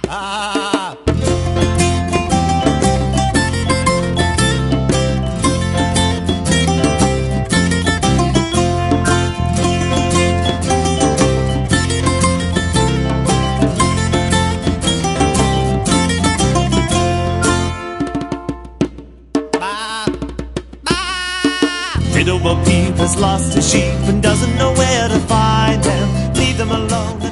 Ah. Widow Bo Peep has lost her sheep and doesn't know where to find them. Leave them alone.